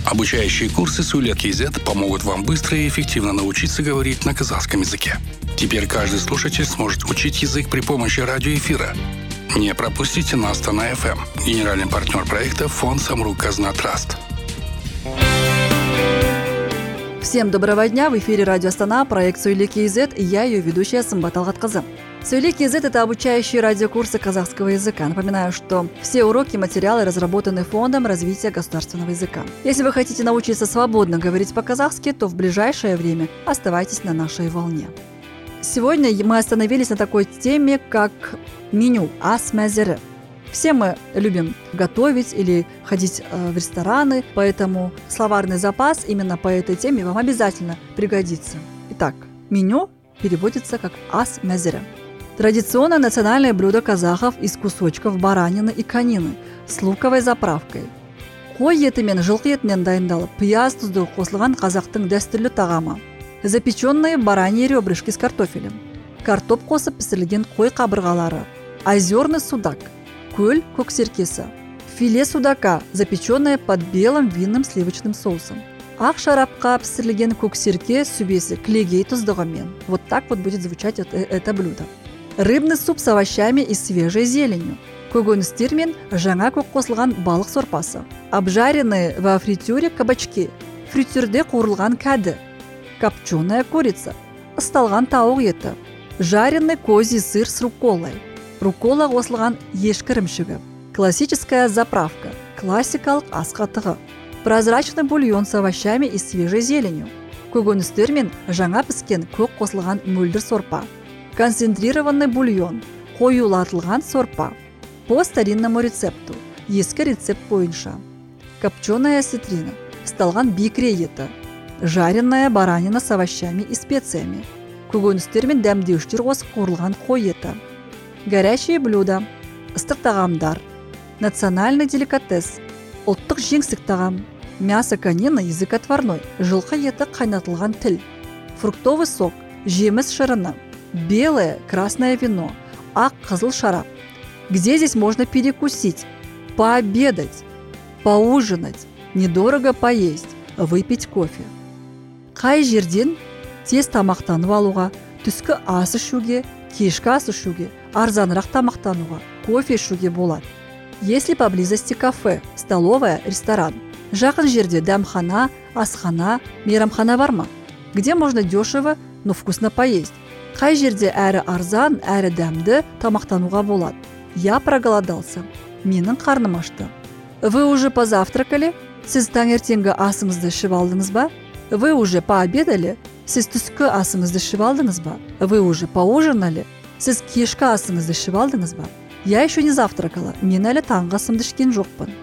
Обучающие курсы Сөйле.kz помогут вам быстро и эффективно научиться говорить на казахском языке. Теперь каждый слушатель сможет учить язык при помощи радиоэфира. Не пропустите на Астана FM. Генеральный партнер проекта фонд Самрук-Казна Траст. Всем доброго дня! В эфире радио Астана, проект Сөйле.kz, и я ее ведущая Сымбат Алгатқызы. Сөйле.kz – это обучающие радиокурсы казахского языка. Напоминаю, что все уроки и материалы разработаны Фондом развития государственного языка. Если вы хотите научиться свободно говорить по-казахски, то в ближайшее время оставайтесь на нашей волне. Сегодня мы остановились на такой теме, как меню ас мәзірі. Все мы любим готовить или ходить в рестораны, поэтому словарный запас именно по этой теме вам обязательно пригодится. Итак, меню переводится как ас мәзірі. Традиционное национальное блюдо казахов из кусочков баранины и конины с луковой заправкой. Қой еті мен жылқы етінен дайындалып, пияз тұзды қосылған қазақтың дәстүрлі тағамы. Запеченные бараньи ребрышки с картофелем. Картоп қосып пісірілген қой қабырғалары. Озерный судак. Көл көксеркесі. Филе судака, запеченное под белым винным сливочным соусом. Ақ шарапқа пісірілген көксерке сүбесі клегей тұздығымен. Вот так вот будет звучать это блюдо. Рыбный суп с овощами и свежей зеленью. Көкөністер мен жаңа көк қосылған балық сорпасы. Обжаренные во фритюре кабачки. Фритюрде қуырылған кәді. Копченая курица. Ысталған тауық еті. Жареный козий сыр с рукколой. Руккола қосылған ешкі ірімшігі. Классическая заправка. Классикалық ас қатығы. Прозрачный бульон с овощами и свежей зеленью. Көкөністер мен жаңа піскен көк қосылған мөлдір сорпа. Концентрированный бульон. Қоюлатылған сорпа. По старинному рецепту. Ескі рецепт бойынша. Копченая осетрина. Ысталған бекіре еті. Жареная баранина с овощами и специями. Көкөністер мен дәмдеуіштер қосып қуырылған қой еті. Горячие блюда. Ыстық тағамдар. Национальный деликатес. Ұлттық жеңсік тағам. Мясо конины, язык отварной. Жылқы еті қайнатылған тіл. Фруктовый сок. Жеміс шырыны. Белое, красное вино. Ақ қызыл шарап. Где здесь можно перекусить? Пообедать. Поужинать. Недорого поесть. Выпить кофе. Қай жерден тез тамақтанып алуға, түскі ас ішуге, кешкі ас ішуге, арзанырақ тамақтануға, кофе ішуге болады. Если поблизости кафе, столовая, ресторан. Жақын жерде дәмхана, асхана, мейрамхана бар ма? Где можно дешево, но вкусно поесть? Қай жерде әрі арзан, әрі дәмді тамақтануға болады? Я проголодался. Менің қарным ашты. Вы уже позавтракали? Сіз таңертеңгі асыңызды ішіп алдыңыз ба? Вы уже пообедали? Сіз түскі асыңызды ішіп алдыңыз ба? Вы уже поужинали? Сіз кешкі асыңызды ішіп алдыңыз ба? Я еще не завтракала. Мен әлі таңғы асымды ішкен жоқпын.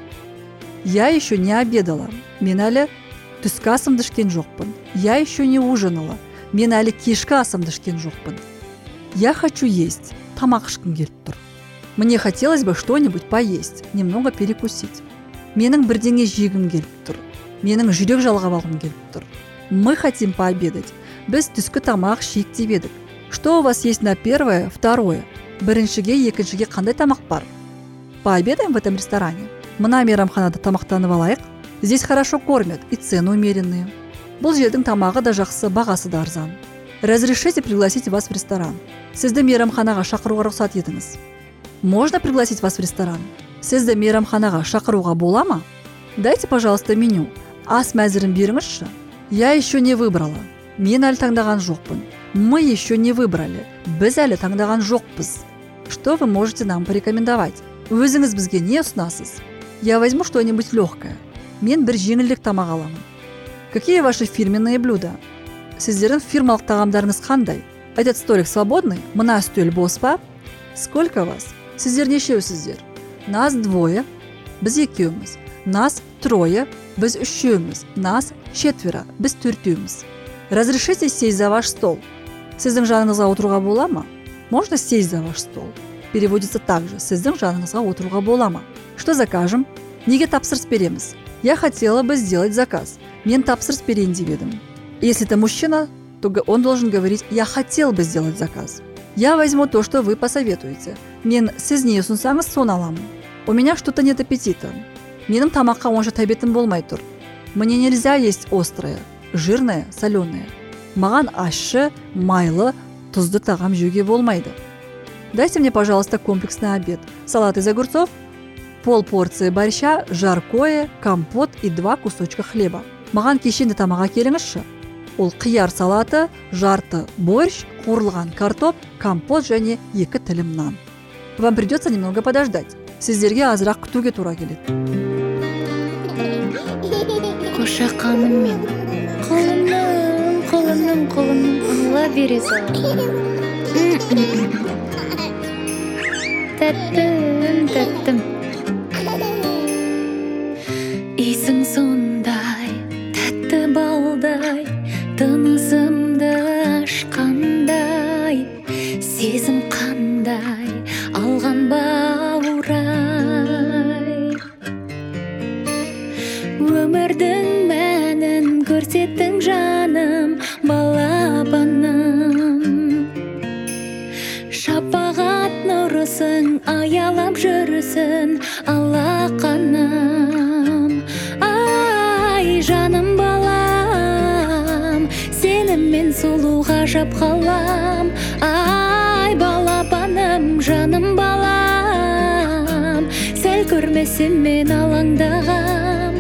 Я еще не обедала. Мен әлі түскі асымды ішкен жоқпын. Я еще не ужинала. Мен әлі кешкі асымды ішкен жоқпын. Я хочу есть. Тамақ ішкім келіп тұр. Мне хотелось бы что-нибудь поесть, немного перекусить. Менің бірдеңе жегім келіп тұр. Менің жүрек жалғап алғым келіп тұр. Мы хотим пообедать. Біз түскі тамақ ішейік деп едік. Что у вас есть на первое, второе? Біріншіге, екіншіге қандай тамақ бар? Пообедаем в этом ресторане. Мына мейрамханада тамақтанып алайық. Здесь хорошо кормят и цены умеренные. Бұл жердің тамағы да жақсы, бағасы да арзан. Разрешите пригласить вас в ресторан. Сізді мейрамханаға шақыруға рұқсат етіңіз. Можно пригласить вас в ресторан? Сізді мейрамханаға шақыруға бола ма? Дайте, пожалуйста, меню. Ас мәзірін беріңізші. Я еще не выбрала. Мен әлі таңдаған жоқпын. Мы еще не выбрали. Біз әлі таңдаған жоқпыз. Что вы можете нам порекомендовать? Өзіңіз бізге не ұсынасыз? Я возьму что-нибудь легкое. Мен бір жеңілдік тамақ аламын. Какие ваши фирменные блюда? Сіздердің фирмалық тағамдарыңыз қандай? Этот столик свободный? Мына үстел бос па? Сколько вас? Сіздер нешеусіздер? Нас двое. Біз екеуміз. Нас трое. Біз үшеуміз. Нас четверо. Біз төртеуміз. Разрешите сесть за ваш стол? Сіздің жаныңызға отыруға бола ма? Можно сесть за ваш стол? Переводится также. Сіздің жаныңызға отыруға бола ма? Что закажем? Неге тапсырыс береміз? Я хотела бы сделать заказ. Мен тапсырыс берейін деп едім. Если это мужчина, то он должен говорить «я хотел бы сделать заказ». Я возьму то, что вы посоветуете. Мен сіз не ұсынсаңыз соны аламын. У меня что-то нет аппетита. Менің тамаққа онша тәбетім болмай тұр. Мне нельзя есть острое, жирное, соленое. Маған ащы, майлы, тұзды тағам жеуге болмайды. Дайте мне, пожалуйста, комплексный обед. Салат из огурцов, полпорции борща, жаркое, компот и 2 кусочка хлеба. Маған кешенді тамаға келіңізші. Ол қияр салаты, жарты борщ, қуырылған картоп, компот және 2 тілім нан. Вам придется немного подождать. Сіздерге азырақ күтуге тура келеді. Қошақаным мен қолымның ала бере сала. Тәттім Исің сондай, тәтті балдай, тынысымды ашқандай, сезім қандай, алған бауырай. Өмірдің мәнін көрсеттің жаным, балапаным. Шапағат нұрысың, аялап жүрісің, алақаным. Ай, жаным балам, сеніммен сұлу ғажап қалам. Ай, балапаным, жаным балам, сәл көрмесем мен алаңдағам.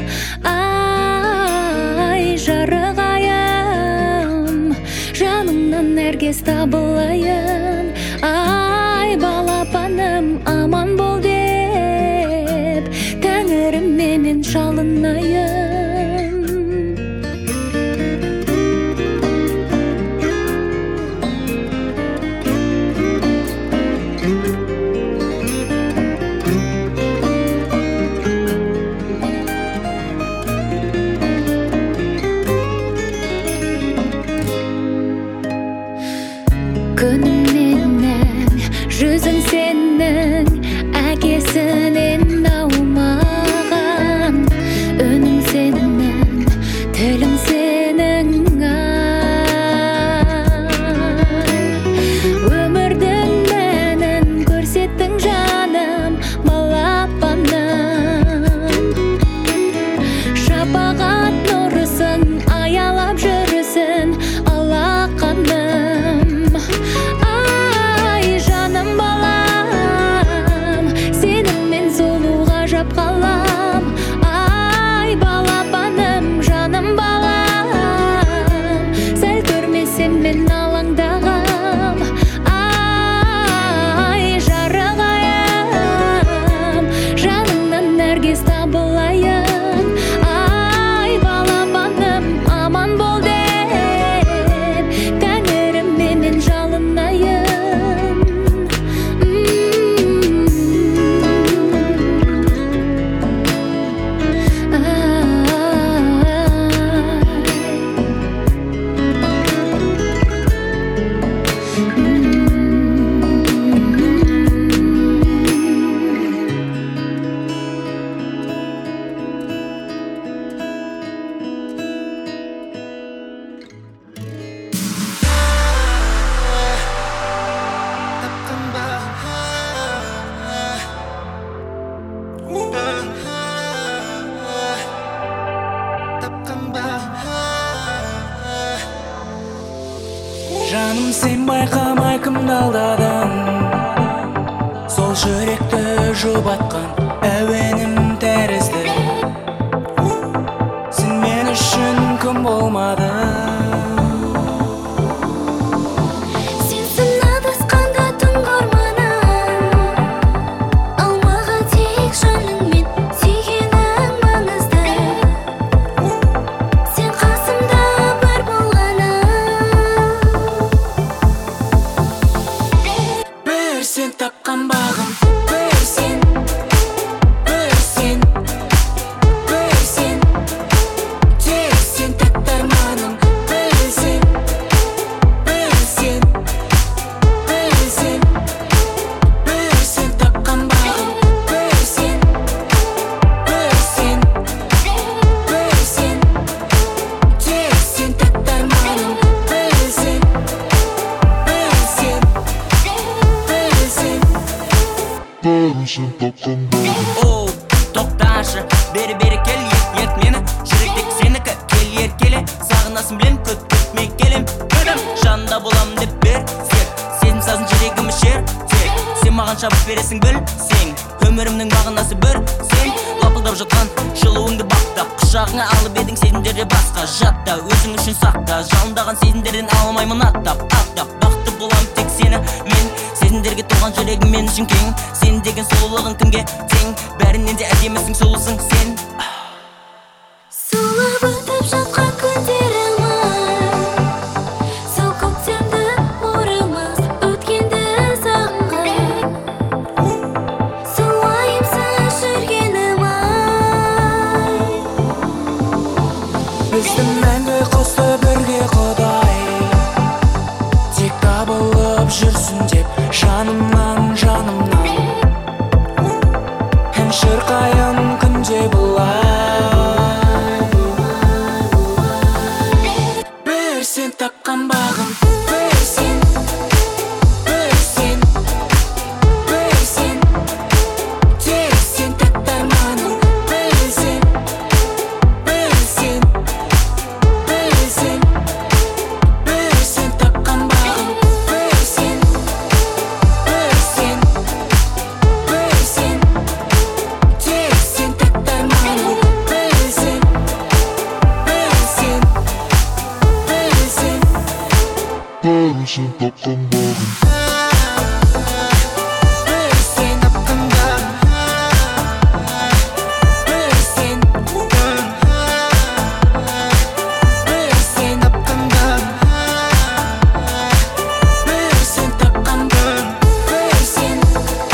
Ай, жарығайым, жанымнан нәркес табылайын. Ай, балапаным, аман бол деп, тәңіріме мен шалынайын. Күнімнен жүзің сенің, әкесінен аумаған. Үнің сенің, тілің сенің, өмірдің мәнін көрсеттің жаным, балапаным. Шапағат нұрысың, аялап жүрісің, алақаным. Ай, жаным балам, сеніммен сұлу ғажап қалам. Ай, балапаным, жаным балам, сәл көрмесем мен алаңдағам. Ай, жарығайым, жанымнан нәркес табылайын. Ай, балапаным, аман бол деп, тәңіріме мен жалынайын. Жаным, сен байқамай кімді алдадың, сол жүректі жұбатқан әуенім тәрізді. Сен мен үшін кім болмады. Сенсің адасқанда түнгі орманым, алмаға тек жаныңмен сүйгенің маңызды. Сен қасымда бар болғаның, Бір сен тапқан бағым, бір сен, бір сен, бір сен, тек сен тәтті арманым. Бір сен, бір сен, бір сен, бір сен тапқан бағым. Бір сен, бір сен, бір сен, тек сен тәтті арманым. Бір сен, бір сен, бір сен. Оу, тоқташы, бері кел, ет мені, жүрек тек сен шабып бересің білсең. Өмірімнің мағынасы бір сен. Лапылдап жатқан жылуыңды баптап, құшағыңа алып едің сезімдерде басқа. Жатта өзің үшін сақта, жалындаған сезімдерден алмаймын аттап. Бақытты болам тек сені мен, сезімдерге толған жүрегім мен үшін кең. Сен деген сұлулығың кімге тең, бәрінен де әдемісің, сұлусың сен. Сулап өтіп жатқан күндеріміз, сол көктемді оралмас өткенді сағынған. Сол уайымсыз жүргенім ай. Бізді мәңгі қосты бірге Құдай, тек табылып жүрсін деп жанымнан. Ән шырқайын күнде бұлай. Бір сен тапқан бағым, бір сен, тек сен тәтті арманым. Бір сен, бір сен тапқан бағым. Бір сен, тек сен тәтті арманым. Бір сен, тапқан бағым. бір сен тапқан бағым. Бір сен, тапқан бағым. Бір сен тапқан бағым. Бір сен,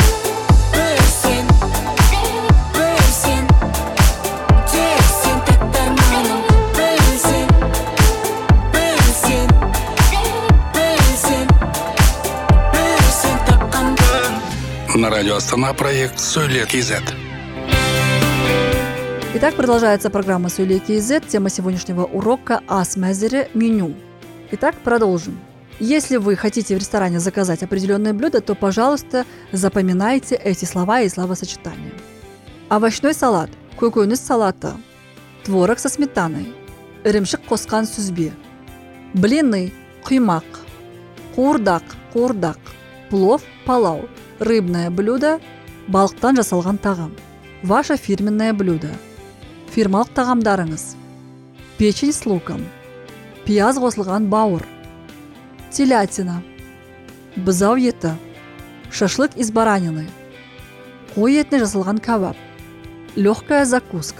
тек сен тәтті арманым. Бір сен, тапқан бағым. На радио Астана проект «Сөйле КЗ». Итак, продолжается программа «Сөйле КЗ». Тема сегодняшнего урока «Ас мәзірі» – меню. Итак, продолжим. Если вы хотите в ресторане заказать определенное блюдо, то, пожалуйста, запоминайте эти слова и словосочетания. Овощной салат, көкөніс салаты, творог со сметаной, ірімшік қосқан сүзбе, блины, құймақ, қуырдақ, плов, палау, рыбное блюдо, балықтан жасалған тағам, ваше фирменное блюдо, фирмалық тағамдарыңыз, печень с луком, пияз қосылған бауыр, телятина, бұзау еті, шашлык из баранины, қой етіне жасалған кебаб, легкая закуска,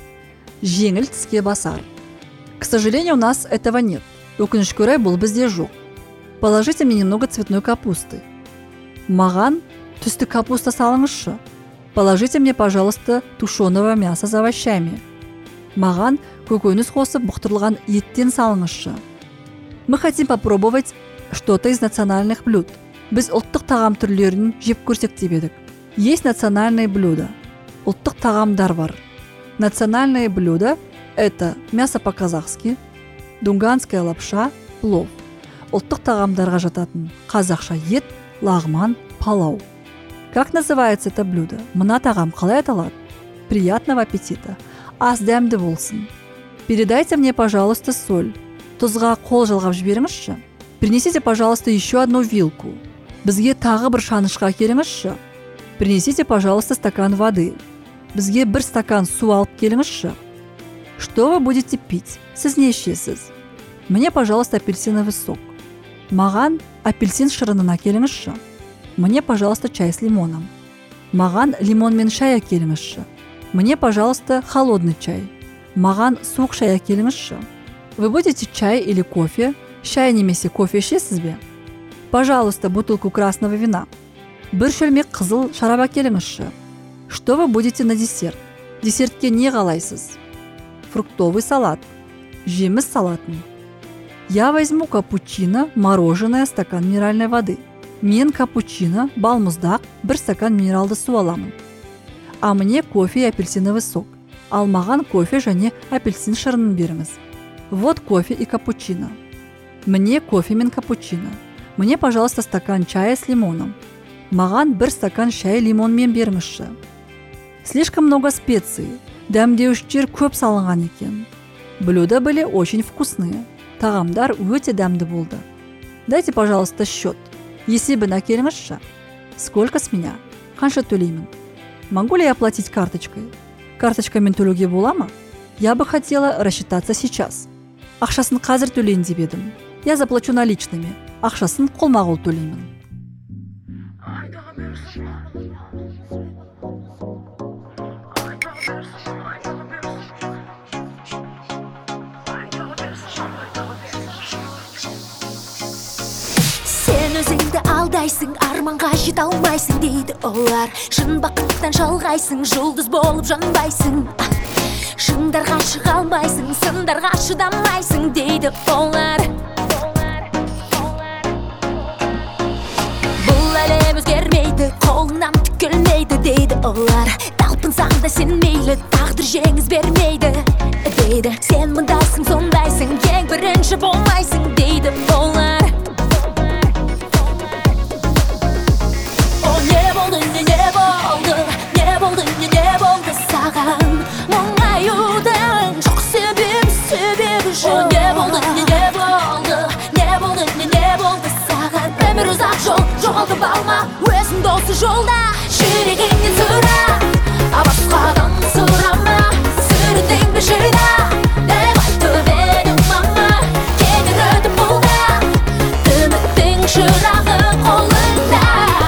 жеңіл тіске басар. К сожалению, у нас этого нет. Өкінішке орай бұл бізде жоқ. Положите мне немного цветной капусты. Маған түсті капуста салыңызшы. Положите мне, пожалуйста, тушеного мяса с овощами. Маған көкөніс қосып бұқтырылған еттен салыңызшы. Мы хотим попробовать что-то из национальных блюд. Біз ұлттық тағам түрлерін жеп көрсек деп едік. Есть национальные блюда. Ұлттық тағамдар бар. Национальные блюда – это мясо по-казахски, дунганская лапша, плов. Ұлттық тағамдарға жататын қазақша ет, лағман, палау. Как называется это блюдо? Мына тағам қалай аталады? Приятного аппетита. Ас дәмді болсын. Передайте мне, пожалуйста, соль. Тұзға қол жалғап жіберіңізші. Принесите, пожалуйста, еще одну вилку. Бізге тағы бір шанышқа келіңізші. Принесите, пожалуйста, стакан воды. Бізге бір стакан су алып келіңізші. Что вы будете пить? Сіз не ішесіз? Мне, пожалуйста, апельсиновый сок. Маған апельсин шырынын әкеліңізші. Мне, пожалуйста, чай с лимоном. Маған лимонмен шай әкеліңізші. Мне, пожалуйста, холодный чай. Маған суық шай әкеліңізші. Вы будете чай или кофе? Шай немесе кофе ішесіз бе? Пожалуйста, бутылку красного вина. Бір шөлмек қызыл шарап әкеліңізші. Что вы будете на десерт? Десертке не қалайсыз? Фруктовый салат. Жеміс салатын. Я возьму капучино, мороженое, стакан минеральной воды. Мен капучино, балмұздақ, бір стакан минералды су аламын. А мне кофе и апельсиновый сок. Ал маған кофе және апельсин шырынын беріңіз. Вот кофе и капучино. Мне кофе мен капучино. Мне, пожалуйста, стакан чая с лимоном. Маған бір стакан шай лимонмен беріңізші. Слишком много специй. Дәмдеуіштер көп салынған екен. Блюда были очень вкусные. Тағамдар өте дәмді болды. Дайте, пожалуйста, счет. Есебін әкеліңізші. Сколько с меня? Қанша төлеймін? Могу ли я оплатить карточкой? Карточкамен төлеуге бола ма? Я бы хотела рассчитаться сейчас. Ақшасын қазір төлейін деп едім. Я заплачу наличными. Ақшасын қолма-қол төлеймін. Сен өзіңді алдайсың, арманға жете алмайсың дейді олар. Шын бақыттан жалғайсың, жұлдыз болып жанбайсың. Шыңдарға шыға алмайсың, сындарға шыдамайсың дейді олар. Бұл әлем өзгермейді, қолыңнан түк келмейді дейді олар. Талпынсаң да сен мейлі, тағдыр жеңіс бермейді дейді. Сен мұндайсың, сондайсың, ең бірінші болмайсың дейді олар. Не болды саған мұңаюдың жоқ себебі жоқ. Не болды саған өмір ұзақ жол, жоғалтып алма өзіңді осы жолда. Жүрегіңнен сұра, басқадан сұрама, сүріндің бе жида деп айтып едің мама. Кетер өтіп бұл да үміттің шырағы қолыңда.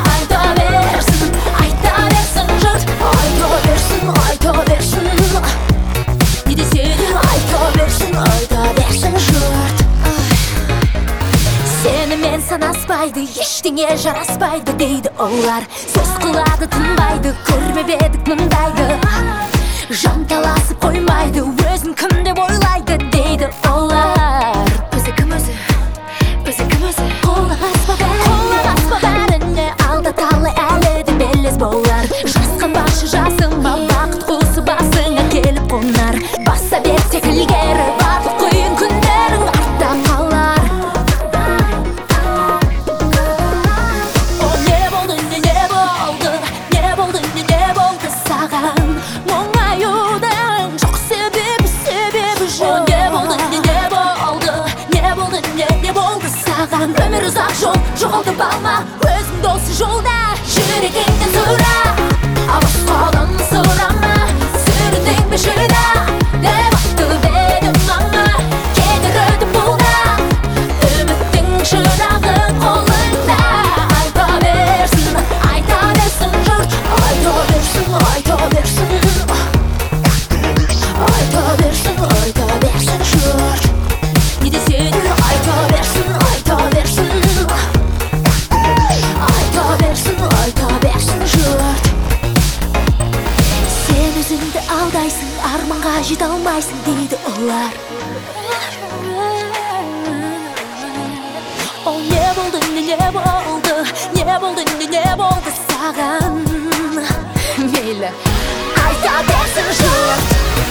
Сенімен санаспайды, ештеңе жараспайды дейді олар. Сөз қылады тынбайды, көрмеп едік мұндайды. Жанталасып қоймайды, өзін кім деп ойлайды дейді олар. Өзі кім өзі? Қолағаспа бәріне алда талай әлі де белес болар. Жасқан башы жасыма, бақыт құсы басыңа келіп қонар. Баса бер тек ілгері, барлық қиын күндерің артта қалар. Не болды саған мұңаюдың жоқ себебі жоқ. Не болды саған өмір ұзақ жол, жоғалтып алма өзіңді осы жолда. Жүрегіңнен сұра, басқадан сұрама, сүріндің бе жида деп айтып едім мама. Кетер өтіп бұл да үміттің шырағы қолыңда. Айта берсін жұрт, айта берсін жұрт. Не десе де айта берсін жұрт. Сен өзіңді алдайсың, арманға жете алмайсың дейді олар. Не болды саған мейлі, айта берсін жұрт.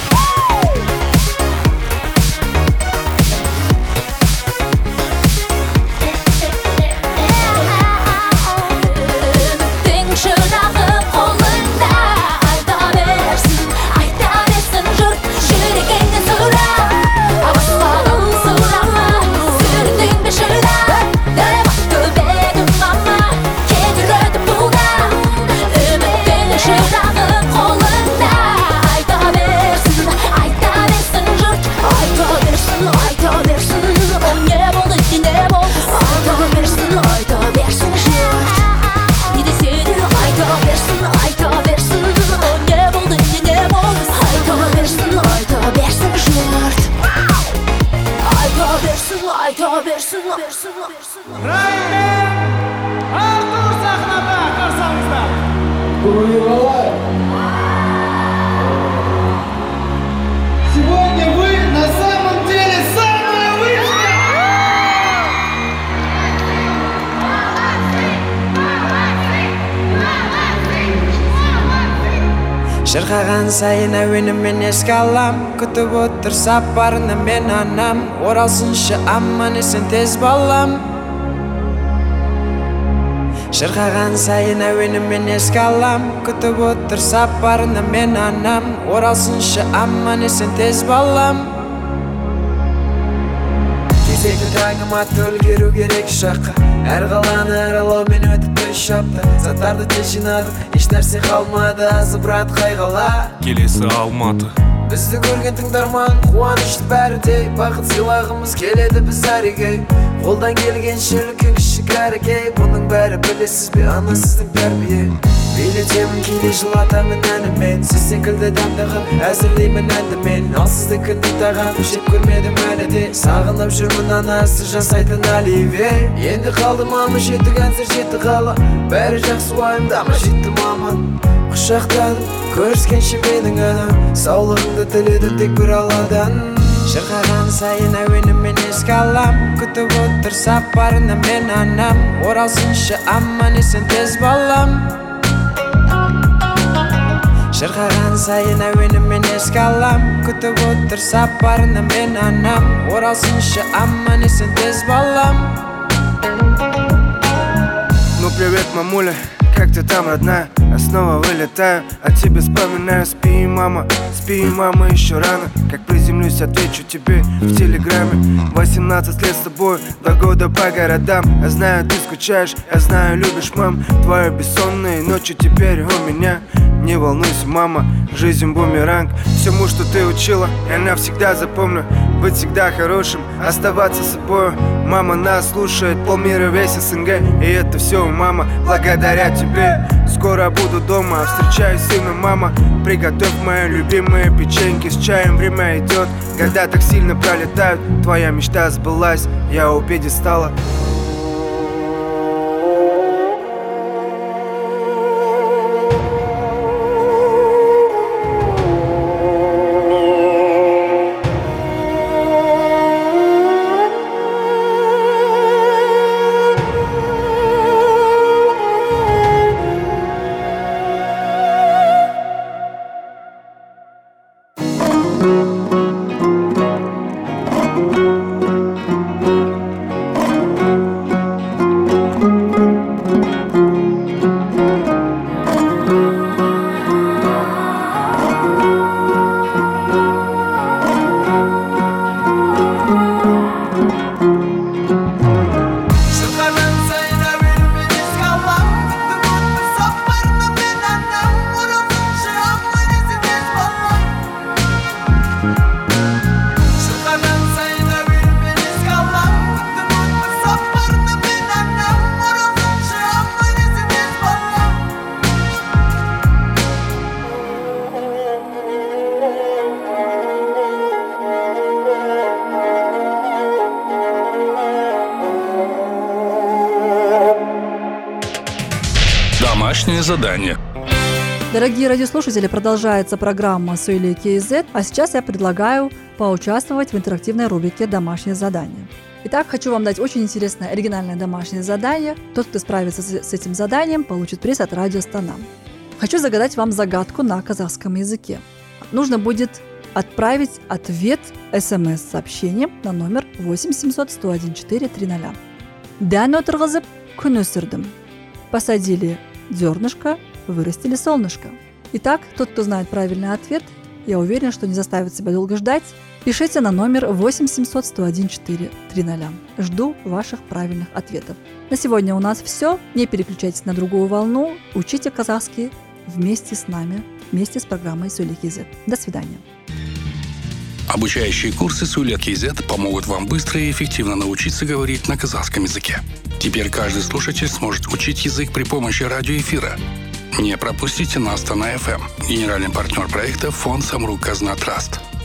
Шырағы қолыңда. Айта берсін жұрт. Жүрегіңнен сұра, басқадан сұрама, сүріндің бе жида деп айтып едім мама. Кетер өтіп бұл да үміттің шырағы қолыңда. Айта берсін жұрт. Айта берсін. Не болды айта берсін жұрт. Не десе де айта берсін. Не болды айта берсін жұрт. Айта берсін. Раймен, Артур сахнада қарсаңыздар. Сегодня вы на самом деле самые высшие. Шырқаған сайын әуенімен еске алам, күтіп отыр сапарына мен анам. Оралсыншы аман есен тез балам. Шырқаған сайын әуенімен еске алам, күтіп отыр сапарына мен анам. Оралсыншы аман есен тез балам. Кезекті таңым атты үлгеру керек шаққа. Әр қаланы аралаумен өтіп 3 апта. Заттарды тез жинадым, еш нәрсе қалмады. Азыбырат қайғала келесі Алматы. Бізді көрген тыңдарман қуанышты бәрідей. Бақыт сыйлағымыз келеді біз әреге. Қолдан келгенше үлкен кішік әрекей. Бұның бәрі білесіз бе ана сіздің тәрбие. Билетемін кейде жылатамын әнімен. Сіз секілді дәмдіғып әзірлеймін әнді мен. Ал сіздікі тыңдаған жеп көрмедім әлі де. Сағынып жүрмін анасы жасайтын Оливье. Енді қалды мама жеті концерт жеті қала. Бәрі жақсы уайымдама жетті маман. Құшақтадым көріскенше менің анам. Саулығыңды тіледі тек бір алладан. Шырқаған сайын әуенімен еске алам. Күтіп отыр сапарына мен анам. Оралсыншы аман есен тез балам. Шырқаған сайын әуенімен еске алам. Күтіп отыр сапарына мен анам. Оралсыншы аман есен тез балам. Ну привет, мамуля, как ты там, родная? Я снова вылетаю, о тебе вспоминаю. Спи, мама, еще рано. Как приземлюсь, отвечу тебе в телеграме. 18 лет с тобой, 2 года по городам. Я знаю, ты скучаешь, я знаю, любишь, мам. Твои бессонные ночи теперь у меня. Не волнуйся, мама, жизнь бумеранг. Всему, что ты учила, я навсегда запомню. Быть всегда хорошим, оставаться собой. Мама нас слушает, полмира весь СНГ. И это все, мама, благодаря тебе. Скоро буду дома, встречаюсь с сыном, мама. Приготовь мои любимые печеньки с чаем. Время идет, года так сильно пролетают. Твоя мечта сбылась, я у пьедестала. Домашнее задание. Дорогие радиослушатели, продолжается программа «Сөйле КЗ», а сейчас я предлагаю поучаствовать в интерактивной рубрике «Домашнее задание». Итак, хочу вам дать очень интересное оригинальное домашнее задание. Тот, кто справится с этим заданием, получит приз от Радио Астана. Хочу загадать вам загадку на казахском языке. Нужно будет отправить ответ СМС-сообщением на номер 8 700 101 430. Дән отырғызып, күн өсірдім. Посадили зернышко, вырастили солнышко. Итак, тот, кто знает правильный ответ, я уверен, что не заставит себя долго ждать. Пишите на номер 8 700 101 430. Жду ваших правильных ответов. На сегодня у нас все. Не переключайтесь на другую волну. Учите казахский вместе с нами, вместе с программой «Сөйле КЗ». До свидания. Обучающие курсы «Сөйле КЗ» помогут вам быстро и эффективно научиться говорить на казахском языке. Теперь каждый слушатель сможет учить язык при помощи радиоэфира. Не пропустите на Астана FM. Генеральный партнер проекта — фонд Самрук Казна Траст.